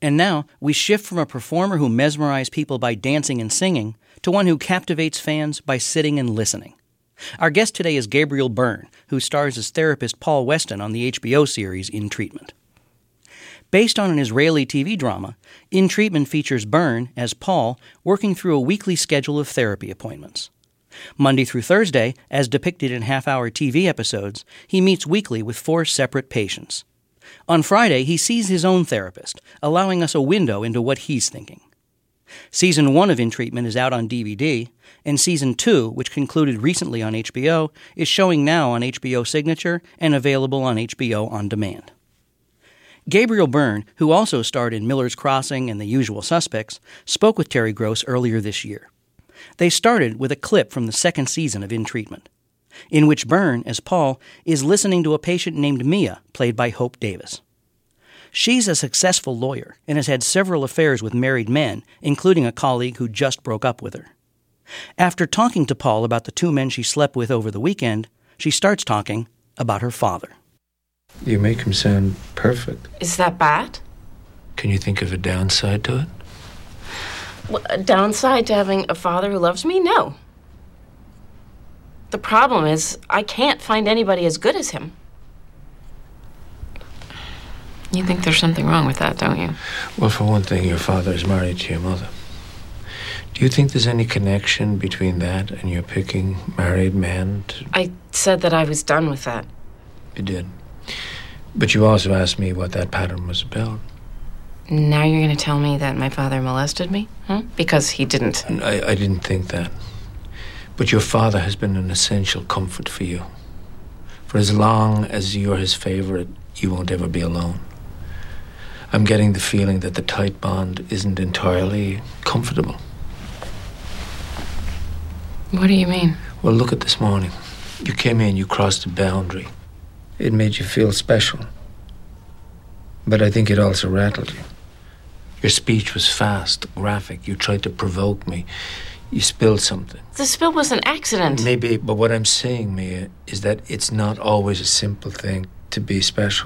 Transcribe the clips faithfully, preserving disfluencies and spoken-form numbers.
And now we shift from a performer who mesmerizes people by dancing and singing to one who captivates fans by sitting and listening. Our guest today is Gabriel Byrne, who stars as therapist Paul Weston on the H B O series In Treatment. Based on an Israeli T V drama, In Treatment features Byrne, as Paul, working through a weekly schedule of therapy appointments. Monday through Thursday, as depicted in half-hour T V episodes, he meets weekly with four separate patients. On Friday, he sees his own therapist, allowing us a window into what he's thinking. Season one of In Treatment is out on D V D, and Season two, which concluded recently on H B O, is showing now on H B O Signature and available on H B O On Demand. Gabriel Byrne, who also starred in Miller's Crossing and The Usual Suspects, spoke with Terry Gross earlier this year. They started with a clip from the second season of In Treatment, in which Byrne, as Paul, is listening to a patient named Mia, played by Hope Davis. She's a successful lawyer and has had several affairs with married men, including a colleague who just broke up with her. After talking to Paul about the two men she slept with over the weekend, she starts talking about her father. You make him sound perfect. Is that bad? Can you think of a downside to it? Well, a downside to having a father who loves me? No. The problem is, I can't find anybody as good as him. You think there's something wrong with that, don't you? Well, for one thing, your father is married to your mother. Do you think there's any connection between that and your picking married men to... I said that I was done with that. You did. But you also asked me what that pattern was about. Now you're going to tell me that my father molested me? Huh? Because he didn't. I, I didn't think that. But your father has been an essential comfort for you. For as long as you're his favorite, you won't ever be alone. I'm getting the feeling that the tight bond isn't entirely comfortable. What do you mean? Well, look at this morning. You came in, you crossed a boundary. It made you feel special. But I think it also rattled you. Your speech was fast, graphic. You tried to provoke me. You spilled something. The spill was an accident. Maybe, but what I'm saying, Mia, is that it's not always a simple thing to be special.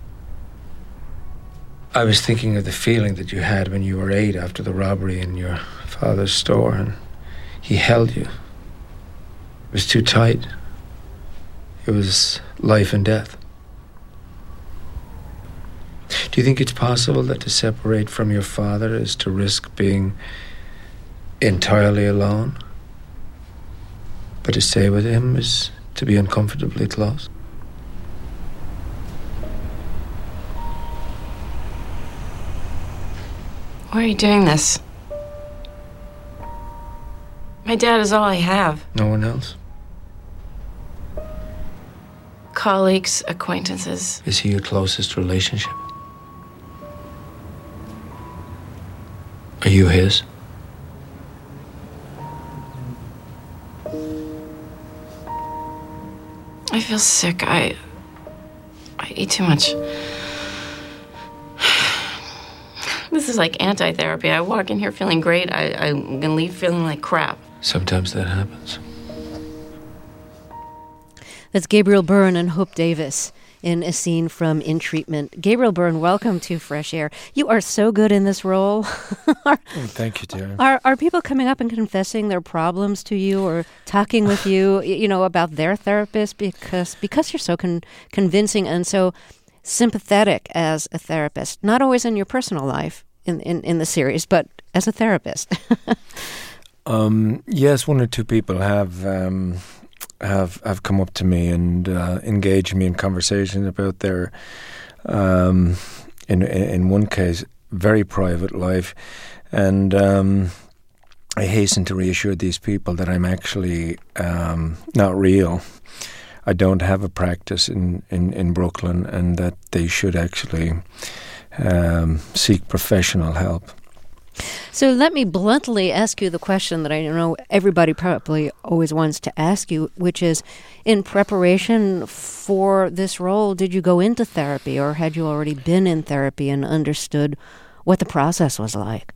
I was thinking of the feeling that you had when you were eight after the robbery in your father's store, and he held you. It was too tight. It was life and death. Do you think it's possible that to separate from your father is to risk being entirely alone? But to stay with him is to be uncomfortably close? Why are you doing this? My dad is all I have. No one else? Colleagues, acquaintances. Is he your closest relationship? Are you his? I feel sick. I... I eat too much. This is like anti-therapy. I walk in here feeling great. I, I'm gonna leave feeling like crap. Sometimes that happens. That's Gabriel Byrne and Hope Davis in a scene from In Treatment. Gabriel Byrne, welcome to Fresh Air. You are so good in this role. are, oh, thank you, dear. Are are people coming up and confessing their problems to you or talking with you, you know, about their therapist because because you're so con- convincing and so sympathetic as a therapist? Not always in your personal life in, in, in the series, but as a therapist. um, yes, one or two people have... Um, have have come up to me and uh, engaged me in conversation about their, um, in in one case, very private life, and um, I hasten to reassure these people that I'm actually um, not real. I don't have a practice in, in, in Brooklyn, and that they should actually um, seek professional help. So let me bluntly ask you the question that I know everybody probably always wants to ask you, which is, in preparation for this role, did you go into therapy, or had you already been in therapy and understood what the process was like?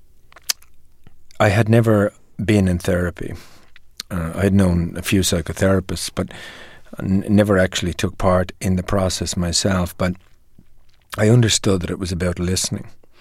I had never been in therapy. Uh, I had known a few psychotherapists, but n- never actually took part in the process myself. But I understood that it was about listening.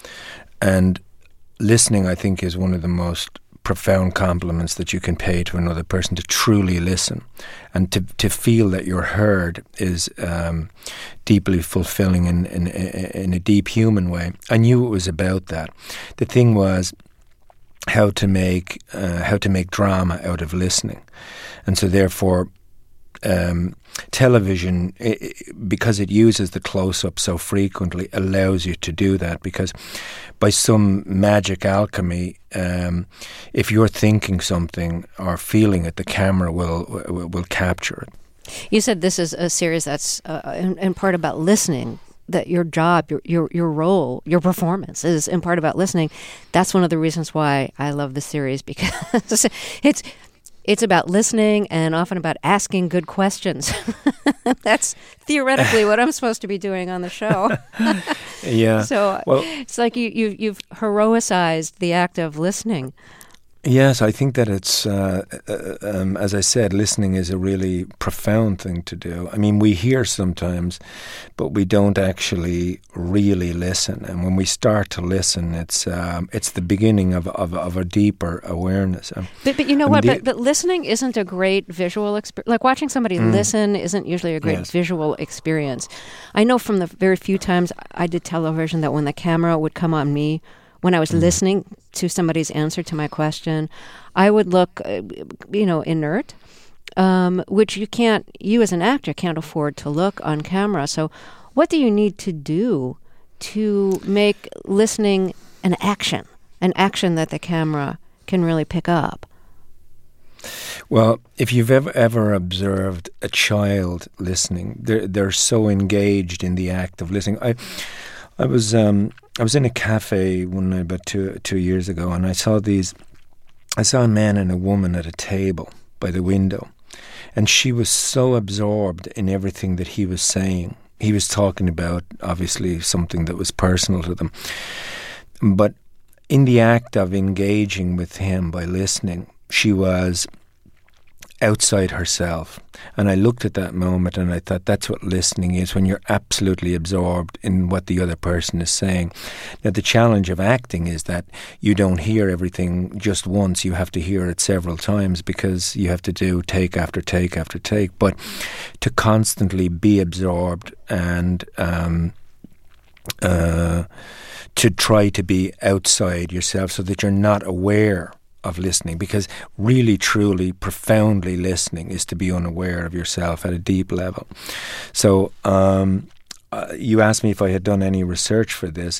And listening, I think, is one of the most profound compliments that you can pay to another person, to truly listen and to to feel that you're heard is um, deeply fulfilling in, in in a deep human way. I knew it was about that. The thing was how to make uh, how to make drama out of listening, and so therefore um, television, it, because it uses the close-up so frequently, allows you to do that, because by some magic alchemy, um, if you're thinking something or feeling it, the camera will will, will capture it. You said this is a series that's uh, in, in part about listening, that your job, your, your your role, your performance is in part about listening. That's one of the reasons why I love the series, because it's it's about listening and often about asking good questions. That's theoretically what I'm supposed to be doing on the show. Yeah. So well, it's like you, you, you've heroicized the act of listening. Yes, I think that it's, uh, uh, um, as I said, listening is a really profound thing to do. I mean, we hear sometimes, but we don't actually really listen. And when we start to listen, it's um, it's the beginning of, of, of a deeper awareness. But, but you know I what? mean, but, but listening isn't a great visual experience. Like watching somebody mm. listen isn't usually a great yes. visual experience. I know from the very few times I did television that when the camera would come on me, when I was mm. listening to somebody's answer to my question, I would look, uh, you know, inert, um, which you can't, you as an actor can't afford to look on camera. So what do you need to do to make listening an action, an action that the camera can really pick up? Well, if you've ever ever observed a child listening, they're, they're so engaged in the act of listening. I, I was... Um, I was in a cafe one night about two two years ago, and I saw these. I saw a man and a woman at a table by the window, and she was so absorbed in everything that he was saying. He was talking about obviously something that was personal to them, but in the act of engaging with him by listening, she was outside herself. And I looked at that moment and I thought, that's what listening is, when you're absolutely absorbed in what the other person is saying. Now, the challenge of acting is that you don't hear everything just once. You have to hear it several times, because you have to do take after take after take. But to constantly be absorbed and um, uh, to try to be outside yourself so that you're not aware of listening, because really, truly, profoundly listening is to be unaware of yourself at a deep level. So um, uh, you asked me if I had done any research for this.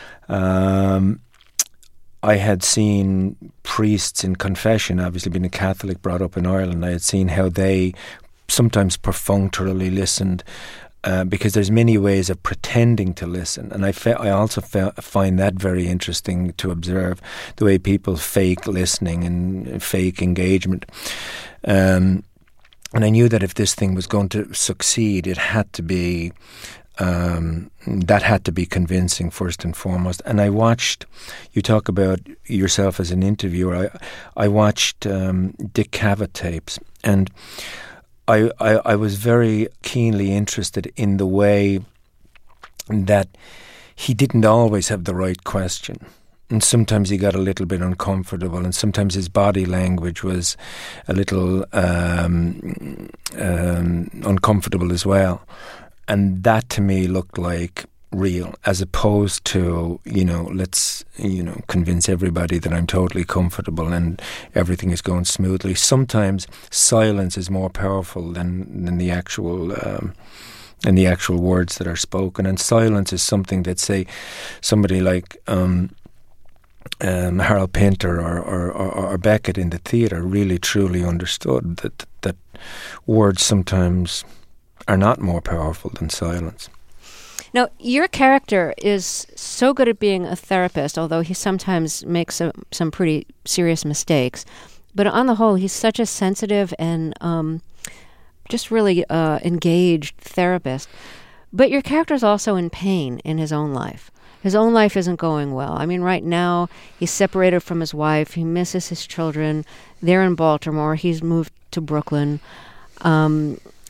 Um, I had seen priests in confession, obviously being a Catholic brought up in Ireland, I had seen how they sometimes perfunctorily listened, Uh, because there's many ways of pretending to listen. And I fe- I also fe- find that very interesting to observe, the way people fake listening and fake engagement. Um, and I knew that if this thing was going to succeed, it had to be, um, that had to be convincing first and foremost. And I watched, you talk about yourself as an interviewer, I, I watched um, Dick Cavett tapes, and I, I, I was very keenly interested in the way that he didn't always have the right question. And sometimes he got a little bit uncomfortable, and sometimes his body language was a little um, um, uncomfortable as well. And that to me looked like real, as opposed to, you know, let's, you know, convince everybody that I'm totally comfortable and everything is going smoothly. Sometimes silence is more powerful than, than the actual um, than the actual words that are spoken. And silence is something that, say, somebody like um, um, Harold Pinter or, or, or, or Beckett in the theatre really truly understood that that words sometimes are not more powerful than silence. Now, your character is so good at being a therapist, although he sometimes makes a, some pretty serious mistakes. But on the whole, he's such a sensitive and um, just really uh, engaged therapist. But your character is also in pain in his own life. His own life isn't going well. I mean, right now, he's separated from his wife. He misses his children. They're in Baltimore. He's moved to Brooklyn. Um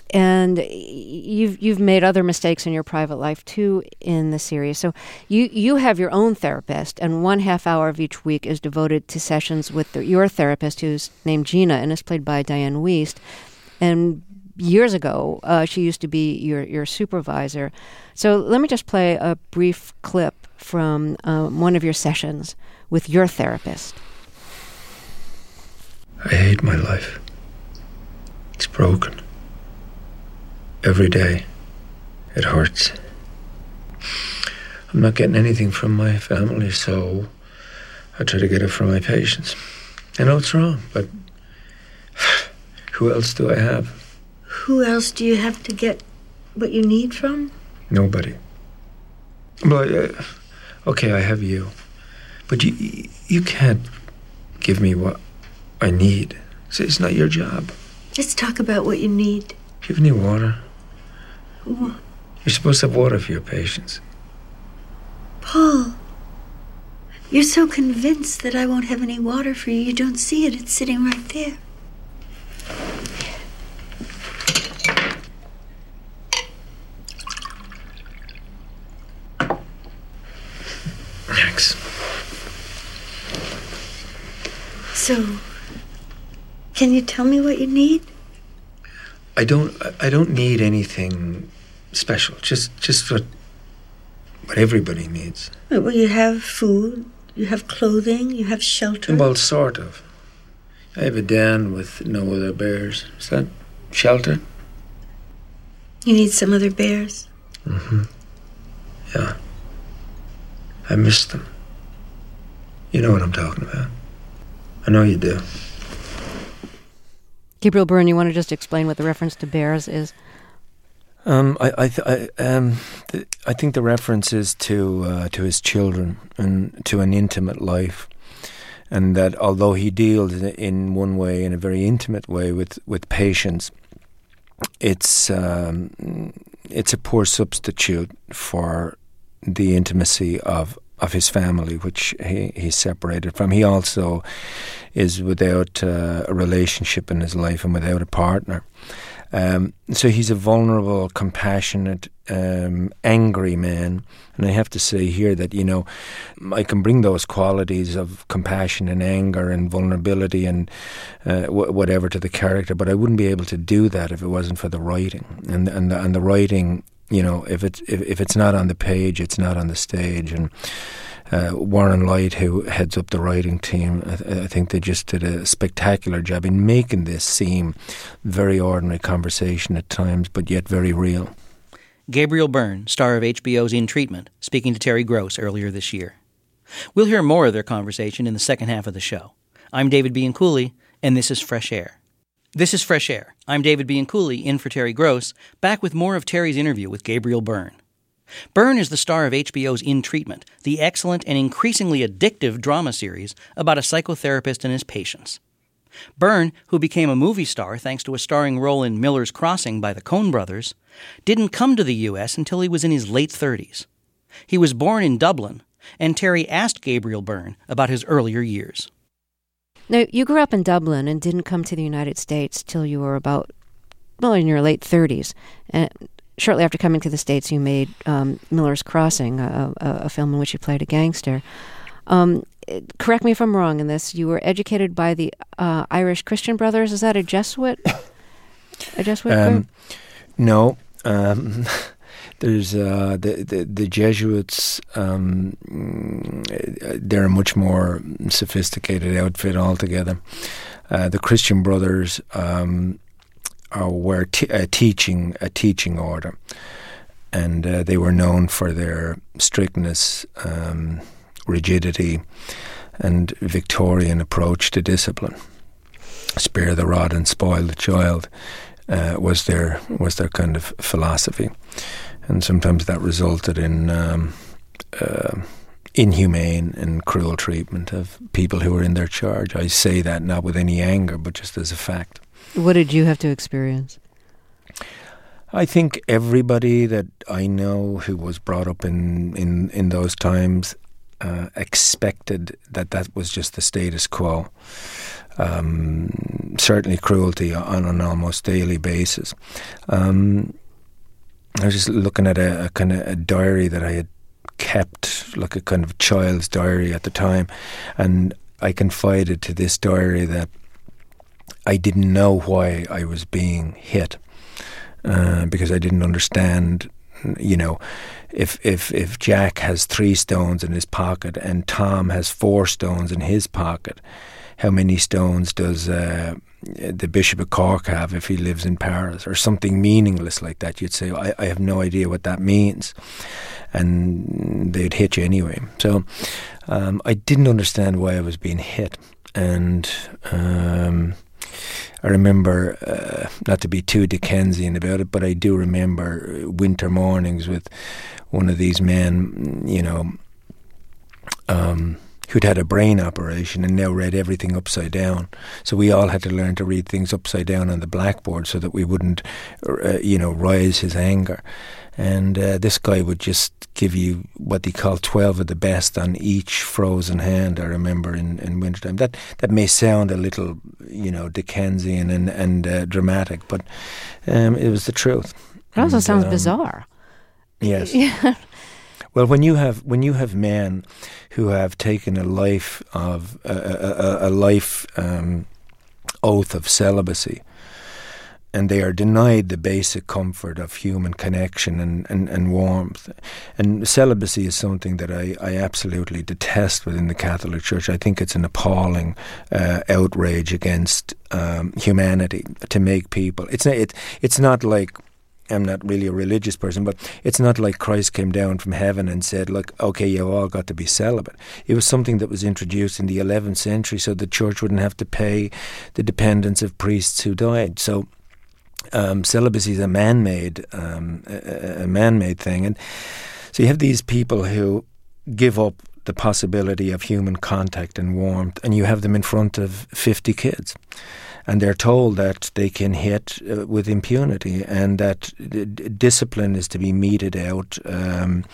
and you've you've made other mistakes in your private life too in the series. So you you have your own therapist, and one half hour of each week is devoted to sessions with the, your therapist, who's named Gina and is played by Diane Wiest. And years ago, uh, she used to be your your supervisor. So let me just play a brief clip from um, one of your sessions with your therapist. I hate my life. It's broken. Every day, it hurts. I'm not getting anything from my family, so I try to get it from my patients. I know it's wrong, but who else do I have? Who else do you have to get what you need from? Nobody. Well, uh, okay, I have you, but you you can't give me what I need. It's not your job. Let's talk about what you need. Do you have any water? What? You're supposed to have water for your patients. Paul, you're so convinced that I won't have any water for you. You don't see it. It's sitting right there. Thanks. So, can you tell me what you need? I don't. I don't need anything special. Just, just what, what everybody needs. Well, you have food, you have clothing, you have shelter. Well, sort of. I have a den with no other bears. Is that shelter? You need some other bears. Mm-hmm. Yeah. I miss them. You know what I'm talking about. I know you do. Gabriel Byrne, you want to just explain what the reference to bears is? Um, I, I, th- I, um, th- I think the reference is to uh, to his children and to an intimate life, and that although he deals in one way, in a very intimate way, with with patients, it's um, it's a poor substitute for the intimacy of. of his family, which he, he's separated from. He also is without uh, a relationship in his life and without a partner. Um, so he's a vulnerable, compassionate, um, angry man. And I have to say here that, you know, I can bring those qualities of compassion and anger and vulnerability and uh, w- whatever to the character, but I wouldn't be able to do that if it wasn't for the writing. And, and, the, and the writing, you know, if it's if, if it's not on the page, it's not on the stage. And uh, Warren Light, who heads up the writing team, I, th- I think they just did a spectacular job in making this seem very ordinary conversation at times, but yet very real. Gabriel Byrne, star of H B O's In Treatment, speaking to Terry Gross earlier this year. We'll hear more of their conversation in the second half of the show. I'm David Bianculli, and this is Fresh Air. This is Fresh Air. I'm David Bianculli, in for Terry Gross, back with more of Terry's interview with Gabriel Byrne. Byrne is the star of H B O's In Treatment, the excellent and increasingly addictive drama series about a psychotherapist and his patients. Byrne, who became a movie star thanks to a starring role in Miller's Crossing by the Coen brothers, didn't come to the U S until he was in his late thirties. He was born in Dublin, and Terry asked Gabriel Byrne about his earlier years. Now, you grew up in Dublin and didn't come to the United States till you were about, well, in your late thirties. And shortly after coming to the States, you made um, Miller's Crossing, a, a, a film in which you played a gangster. Um, correct me if I'm wrong in this. You were educated by the uh, Irish Christian Brothers. Is that a Jesuit? A Jesuit um, group? No. Um, there's uh, the, the the Jesuits. Um, they're a much more sophisticated outfit altogether. Uh, the Christian Brothers um, are, were t- a teaching a teaching order, and uh, they were known for their strictness, um, rigidity, and Victorian approach to discipline. Spare the rod and spoil the child uh, was their was their kind of philosophy, and sometimes that resulted in um, uh, inhumane and cruel treatment of people who were in their charge. I say that not with any anger, but just as a fact. What did you have to experience? I think everybody that I know who was brought up in, in, in those times uh, expected that that was just the status quo. Um, certainly cruelty on an almost daily basis. Um, I was just looking at a, a kind of a diary that I had kept, like a kind of child's diary at the time, and I confided to this diary that I didn't know why I was being hit, uh, because I didn't understand, you know, if if if Jack has three stones in his pocket and Tom has four stones in his pocket, how many stones does uh, the Bishop of Cork have if he lives in Paris, or something meaningless like that? You'd say, I, I have no idea what that means, and they'd hit you anyway. So um, I didn't understand why I was being hit, and um, I remember, uh, not to be too Dickensian about it, but I do remember winter mornings with one of these men, you know, um, who'd had a brain operation and now read everything upside down. So we all had to learn to read things upside down on the blackboard so that we wouldn't, uh, you know, rise his anger. And uh, this guy would just give you what they call twelve of the best on each frozen hand, I remember, in, in wintertime. That that may sound a little, you know, Dickensian and, and uh, dramatic, but um, it was the truth. It also and, sounds um, bizarre. Yes. Yeah. Well, when you have when you have men who have taken a life of a, a, a life um, oath of celibacy, and they are denied the basic comfort of human connection and, and, and warmth. And celibacy is something that I, I absolutely detest within the Catholic Church. I think it's an appalling uh, outrage against um, humanity to make people. It's not, it, it's not like, I'm not really a religious person, but it's not like Christ came down from heaven and said, look, okay, you've all got to be celibate. It was something that was introduced in the eleventh century so the church wouldn't have to pay the dependents of priests who died. So um, celibacy is a man-made, um, a, a man-made thing. And so you have these people who give up the possibility of human contact and warmth, and you have them in front of fifty kids. And they're told that they can hit uh, with impunity, and that d- discipline is to be meted out um,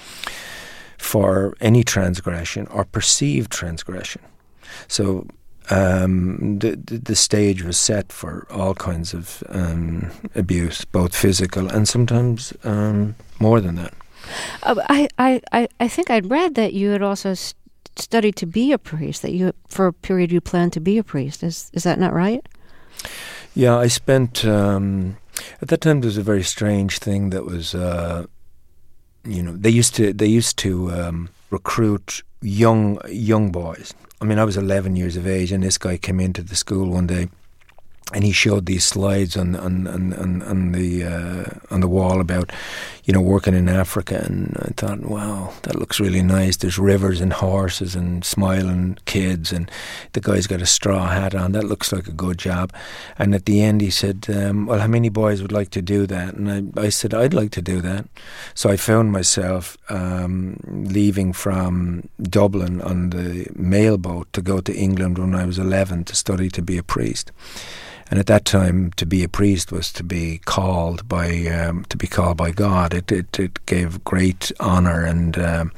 for any transgression or perceived transgression. So um, the, the stage was set for all kinds of um, abuse, both physical and sometimes um, more than that. Uh, I, I, I, I think I'd read that you had also st- studied to be a priest, that you, for a period you planned to be a priest. Is, is that not right? Yeah, I spent, um, at that time there was a very strange thing that was, uh, you know, they used to, they used to um, recruit young, young boys. I mean, I was eleven years of age, and this guy came into the school one day, and he showed these slides on on on, on, on the uh, on the wall about, you know, working in Africa. And I thought, wow, that looks really nice. There's rivers and horses and smiling kids, and the guy's got a straw hat on. That looks like a good job. And at the end, he said, um, "Well, how many boys would like to do that?" And I, I said, "I'd like to do that." So I found myself um, leaving from Dublin on the mail boat to go to England when I was eleven to study to be a priest. And at that time, to be a priest was to be called by um, to be called by God. It it, it gave great honour and um,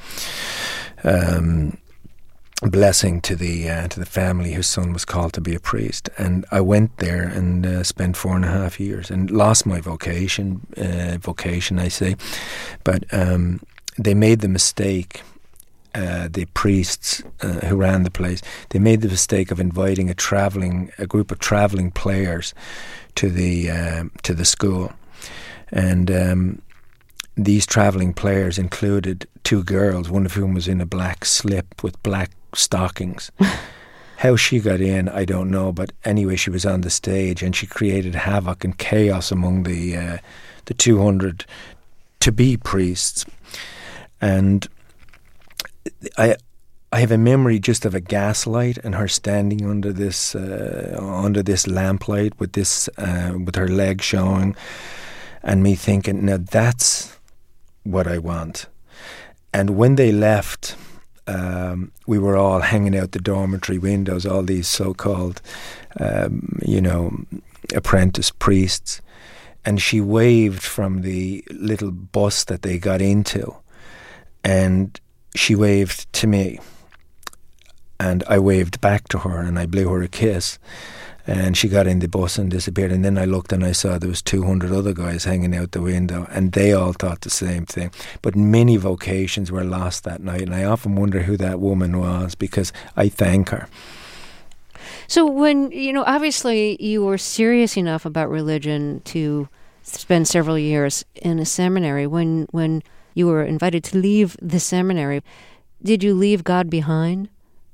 um, blessing to the uh, to the family whose son was called to be a priest. And I went there and uh, spent four and a half years and lost my vocation. Uh, vocation, I say, but um, they made the mistake. Uh, the priests uh, who ran the place, they made the mistake of inviting a traveling, a group of traveling players to the uh, to the school, and um, these traveling players included two girls, one of whom was in a black slip with black stockings. How she got in, I don't know, but anyway, she was on the stage and she created havoc and chaos among the uh, the two hundred to-be priests, and I I have a memory just of a gaslight and her standing under this uh, under this lamplight with this uh, with her leg showing, and me thinking, now that's what I want. And when they left, um, we were all hanging out the dormitory windows, all these so-called, um, you know, apprentice priests, and she waved from the little bus that they got into, and she waved to me, and I waved back to her and I blew her a kiss. And she got in the bus and disappeared. And then I looked and I saw there was two hundred other guys hanging out the window, and they all thought the same thing. But many vocations were lost that night, and I often wonder who that woman was, because I thank her. So when, you know, obviously you were serious enough about religion to spend several years in a seminary. When when you were invited to leave the seminary, did you leave God behind?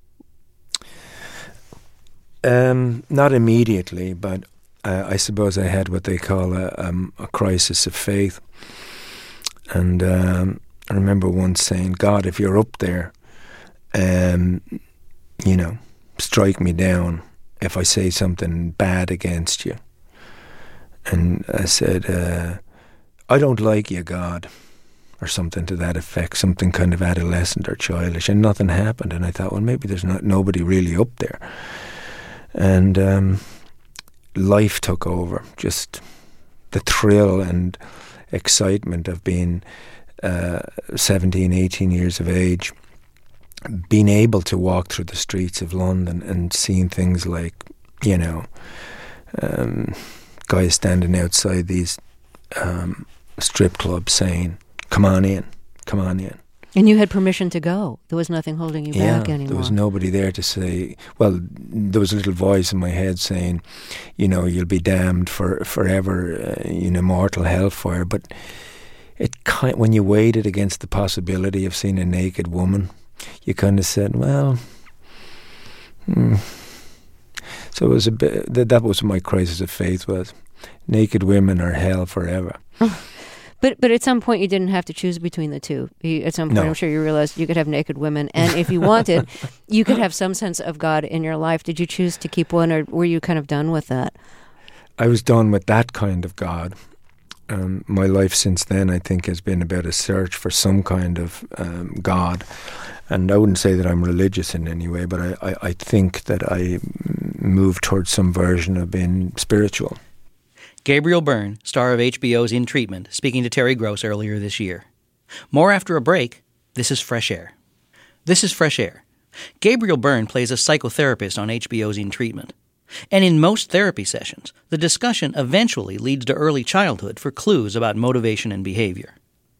Um, not immediately, but uh, I suppose I had what they call a, um, a crisis of faith. And um, I remember once saying, God, if you're up there, um, you know, strike me down if I say something bad against you. And I said, uh, I don't like you, God, or something to that effect, something kind of adolescent or childish, and nothing happened. And I thought, well, maybe there's not nobody really up there. And um, life took over, just the thrill and excitement of being uh, seventeen, eighteen years of age, being able to walk through the streets of London and seeing things like, you know, um, guys standing outside these um, strip clubs saying, come on in, come on in. And you had permission to go. There was nothing holding you yeah, back anymore. There was nobody there to say, well, there was a little voice in my head saying, you know, you'll be damned for forever uh, in immortal hellfire. But it kind, when you weighed it against the possibility of seeing a naked woman, you kind of said, well, hmm. So it was a bit, that, that was my crisis of faith was, naked women are hell forever. But but at some point you didn't have to choose between the two. You, at some point, no. I'm sure you realized you could have naked women, and if you wanted, you could have some sense of God in your life. Did you choose to keep one, or were you kind of done with that? I was done with that kind of God. Um, my life since then, I think, has been about a search for some kind of um, God. And I wouldn't say that I'm religious in any way, but I, I, I think that I moved towards some version of being spiritual. Gabriel Byrne, star of H B O's In Treatment, speaking to Terry Gross earlier this year. More after a break. This is Fresh Air. This is Fresh Air. Gabriel Byrne plays a psychotherapist on H B O's In Treatment. And in most therapy sessions, the discussion eventually leads to early childhood for clues about motivation and behavior.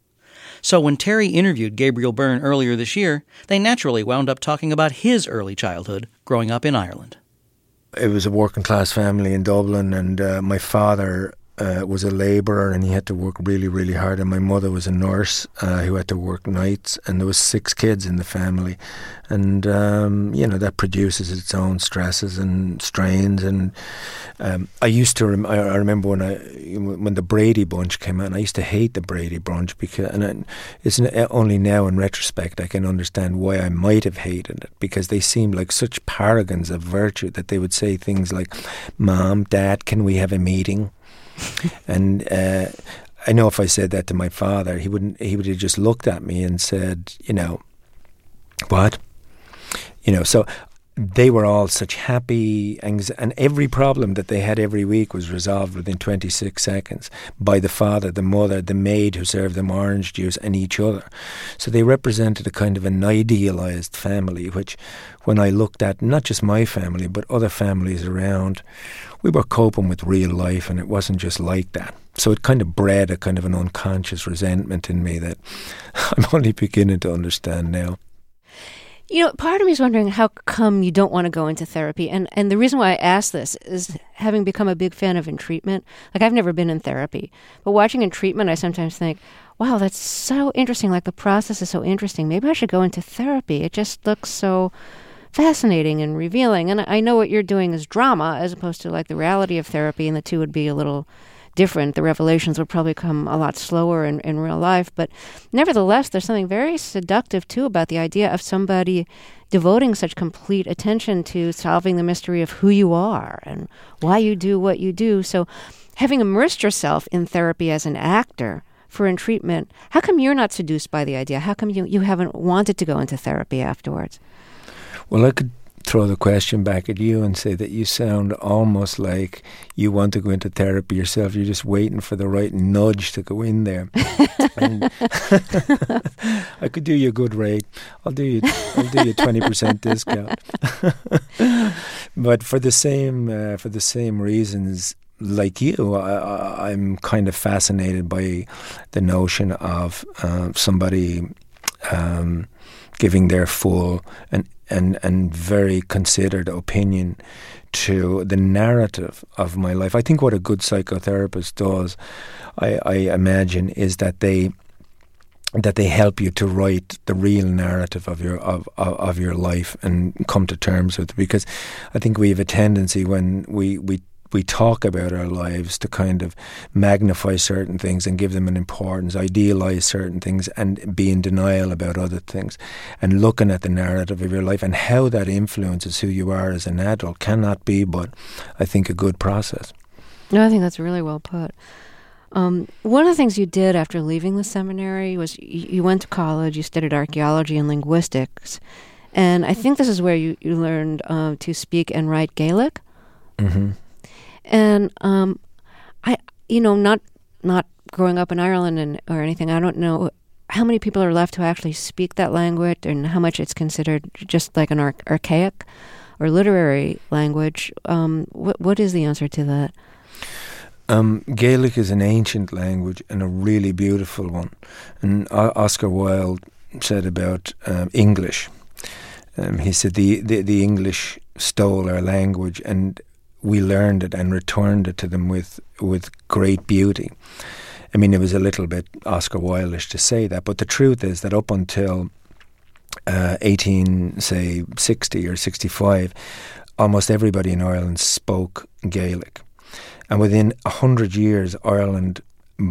So when Terry interviewed Gabriel Byrne earlier this year, they naturally wound up talking about his early childhood growing up in Ireland. It was a working class family in Dublin, and uh, my father uh, was a labourer and he had to work really, really hard, and my mother was a nurse uh, who had to work nights, and there was six kids in the family, and um, you know, that produces its own stresses and strains. And um, I used to rem- I remember when I when the Brady Bunch came out, and I used to hate the Brady Bunch because, and it, it's only now in retrospect I can understand why I might have hated it, because they seemed like such paragons of virtue that they would say things like, "Mom, Dad, can we have a meeting?" And uh, I know if I said that to my father, he wouldn't. He would have just looked at me and said, "You know, what?" You know. So they were all such happy, anx- and every problem that they had every week was resolved within twenty-six seconds by the father, the mother, the maid who served them orange juice, and each other. So they represented a kind of an idealised family, which, when I looked at not just my family but other families around, we were coping with real life, and it wasn't just like that. So it kind of bred a kind of an unconscious resentment in me that I'm only beginning to understand now. You know, part of me is wondering how come you don't want to go into therapy. And and the reason why I ask this is, having become a big fan of In Treatment, like I've never been in therapy, but watching In Treatment, I sometimes think, wow, that's so interesting. Like the process is so interesting. Maybe I should go into therapy. It just looks so fascinating and revealing. And I know what you're doing is drama as opposed to like the reality of therapy, and the two would be a little different. The revelations would probably come a lot slower in, in real life. But nevertheless, there's something very seductive, too, about the idea of somebody devoting such complete attention to solving the mystery of who you are and why you do what you do. So having immersed yourself in therapy as an actor for In Treatment, how come you're not seduced by the idea? How come you, you haven't wanted to go into therapy afterwards? Well, I could throw the question back at you and say that you sound almost like you want to go into therapy yourself. You're just waiting for the right nudge to go in there. And I could do you a good rate. I'll do you. I'll do you twenty percent discount. But for the same uh, for the same reasons, like you, I, I'm kind of fascinated by the notion of uh, somebody um, giving their full and and and very considered opinion to the narrative of my life. I think what a good psychotherapist does, I, I imagine, is that they that they help you to write the real narrative of your of, of of your life and come to terms with it. Because I think we have a tendency when we we we talk about our lives to kind of magnify certain things and give them an importance, idealize certain things and be in denial about other things. And looking at the narrative of your life and how that influences who you are as an adult cannot be but, I think, a good process. No, I think that's really well put. Um, one of the things you did after leaving the seminary was you, you went to college, you studied archaeology and linguistics, and I think this is where you, you learned uh, to speak and write Gaelic. Mm-hmm. And um, I, you know, not not growing up in Ireland and or anything, I don't know how many people are left who actually speak that language and how much it's considered just like an ar- archaic or literary language. Um, what what is the answer to that? Um, Gaelic is an ancient language and a really beautiful one. And o- Oscar Wilde said about um, English. Um, he said the, the the English stole our language and we learned it and returned it to them with with great beauty. I mean, it was a little bit Oscar Wilde-ish to say that, but the truth is that up until uh, eighteen, say, sixty or sixty-five, almost everybody in Ireland spoke Gaelic. And within a hundred years, Ireland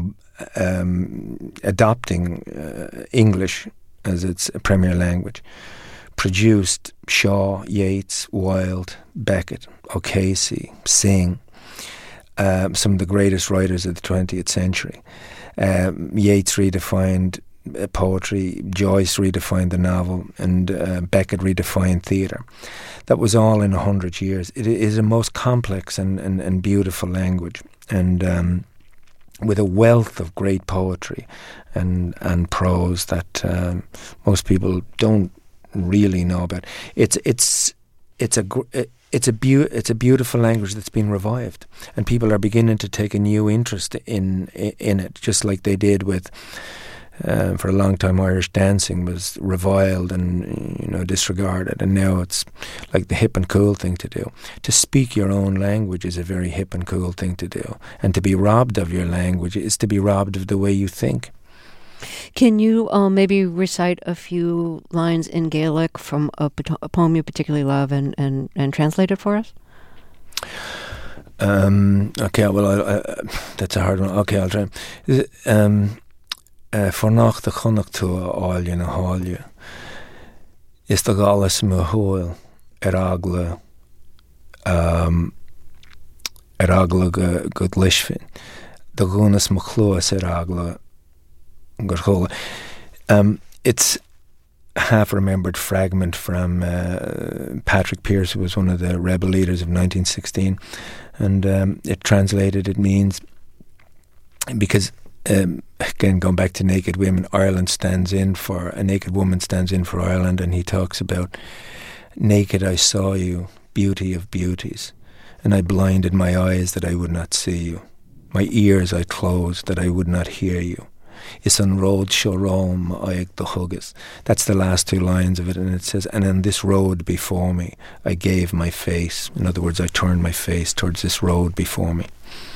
um, adopting uh, English as its premier language produced Shaw, Yeats, Wilde, Beckett, O'Casey, Synge, um, some of the greatest writers of the twentieth century. Um, Yeats redefined uh, poetry, Joyce redefined the novel, and uh, Beckett redefined theatre. That was all in a hundred years. It is a most complex and, and, and beautiful language, and um, with a wealth of great poetry and and prose that um, most people don't really know about. It's it's it's a it's a beau- it's a beautiful language that's been revived, and people are beginning to take a new interest in in it, just like they did with. Uh, for a long time, Irish dancing was reviled and, you know, disregarded, and now it's like the hip and cool thing to do. To speak your own language is a very hip and cool thing to do, and to be robbed of your language is to be robbed of the way you think. Can you uh, maybe recite a few lines in Gaelic from a, a poem you particularly love and, and, and translate it for us? Um, okay, well, I, I, that's a hard one. Okay, I'll try. Um, Uh, Fornach de chonach tú áilje na háilje. Is the galas mu húil ar agla um, ar agla go, go glishfin. The gunas mu chluas ar agla gur chula. Um, it's a half-remembered fragment from uh, Patrick Pearse, who was one of the rebel leaders of nineteen sixteen. And um, it translated, it means, because Um, again, going back to naked women, Ireland stands in for, a naked woman stands in for Ireland, and he talks about, naked I saw you, beauty of beauties, and I blinded my eyes that I would not see you. My ears I closed that I would not hear you. Is on road shoróm aig the hugus. That's the last two lines of it, and it says, and on this road before me, I gave my face. In other words, I turned my face towards this road before me.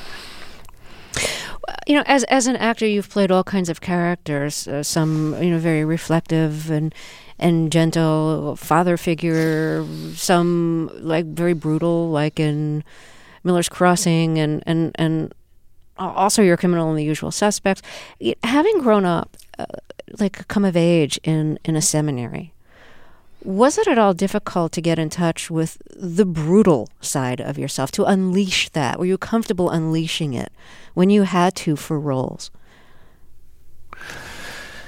You know, as as an actor, you've played all kinds of characters. Uh, some, you know, very reflective and and gentle father figure. Some like very brutal, like in Miller's Crossing, and and and also your criminal and the usual suspects. Having grown up, uh, like come of age in in a seminary, was it at all difficult to get in touch with the brutal side of yourself, to unleash that? Were you comfortable unleashing it when you had to for roles?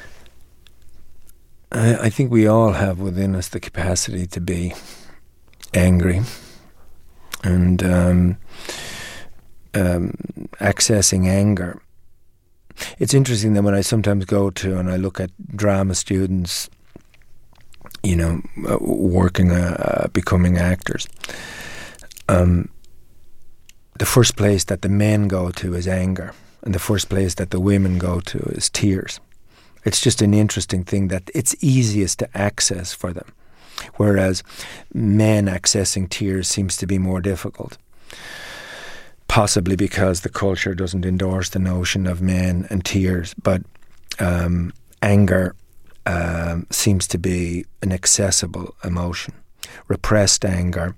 I, I think we all have within us the capacity to be angry, and um, um, accessing anger. It's interesting that when I sometimes go to and I look at drama students, you know, uh, working, uh, becoming actors, um, the first place that the men go to is anger, and the first place that the women go to is tears. It's just an interesting thing that it's easiest to access for them, whereas men accessing tears seems to be more difficult. Possibly because the culture doesn't endorse the notion of men and tears, but um, anger um, seems to be an accessible emotion. Repressed anger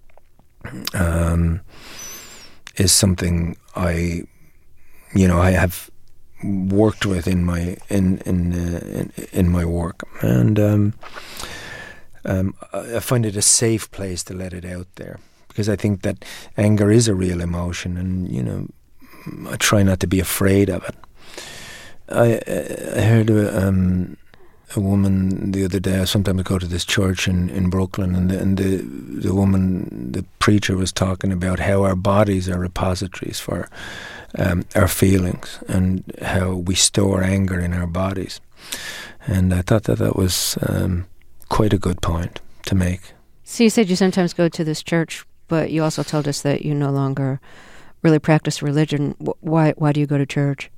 um, is something I, you know, I have worked with in my in in uh, in, in my work, and um, um, I find it a safe place to let it out there, because I think that anger is a real emotion, and you know, I try not to be afraid of it. I I heard a, um, a woman the other day. I sometimes go to this church in, in Brooklyn, and the, and the the woman, the preacher, was talking about how our bodies are repositories for um, our feelings, and how we store anger in our bodies. And I thought that that was um, quite a good point to make. So you said you sometimes go to this church, but you also told us that you no longer really practice religion. Why why do you go to church?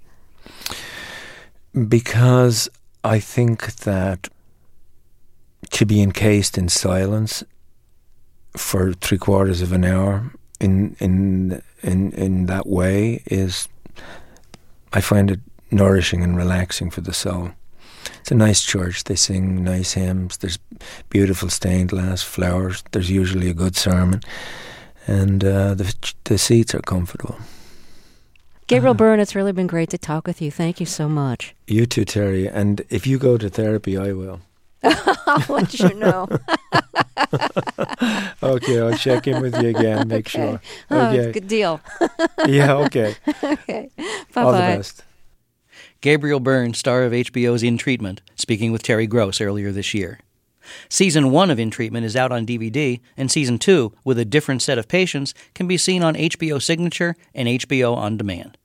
Because I think that to be encased in silence for three quarters of an hour in in in in that way is, I find it nourishing and relaxing for the soul. It's a nice church. They sing nice hymns. There's beautiful stained glass flowers. There's usually a good sermon, and uh, the the seats are comfortable. Gabriel uh, Byrne, it's really been great to talk with you. Thank you so much. You too, Terry. And if you go to therapy, I will. I'll let you know. Okay, I'll check in with you again. Make okay. sure. Oh, Okay. good deal. Yeah. Okay. Okay. Bye-bye. All the best. Gabriel Byrne, star of H B O's In Treatment, speaking with Terry Gross earlier this year. Season one of In Treatment is out on D V D, and Season two, with a different set of patients, can be seen on H B O Signature and H B O On Demand.